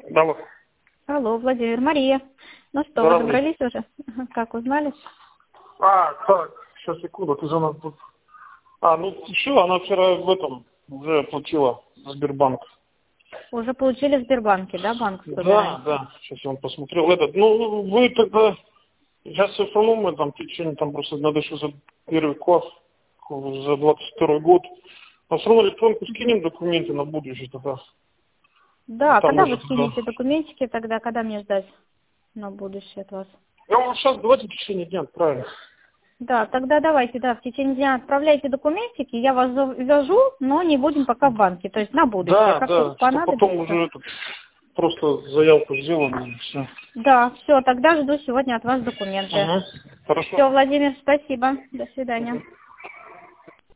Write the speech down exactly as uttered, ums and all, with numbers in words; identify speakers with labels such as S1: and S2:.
S1: Алло.
S2: Алло, Владимир, Мария. Ну что, вы добрались уже? Как узнали?
S1: А, так, сейчас, секунду, ты же нас тут... А, ну все, она вчера в этом уже оплатила Сбербанк.
S2: Уже получили в Сбербанке, да, банковскую
S1: Да,
S2: гарантию?
S1: да, сейчас я вам посмотрел этот. Ну, вы тогда... Сейчас все равно мы там в течение, там просто надо еще за первый класс, за двадцать второй год. Но все равно электронку скинем документы на будущее тогда.
S2: Да,
S1: Там
S2: когда
S1: уже
S2: вы
S1: тогда...
S2: скинете документики, тогда когда мне ждать на будущее от вас?
S1: Ну, сейчас давайте в течение дня, правильно.
S2: Да, тогда давайте, да, в течение дня отправляйте документики, я вас завяжу, но не будем пока в банке, то есть на будущее.
S1: Да,
S2: Как
S1: да,
S2: только
S1: что потом
S2: понадобится.
S1: уже этот, просто заявку сделаем и все.
S2: Да, все, тогда жду сегодня от вас документы.
S1: Угу. Хорошо.
S2: Все, Владимир, спасибо. До свидания.
S1: Мгм.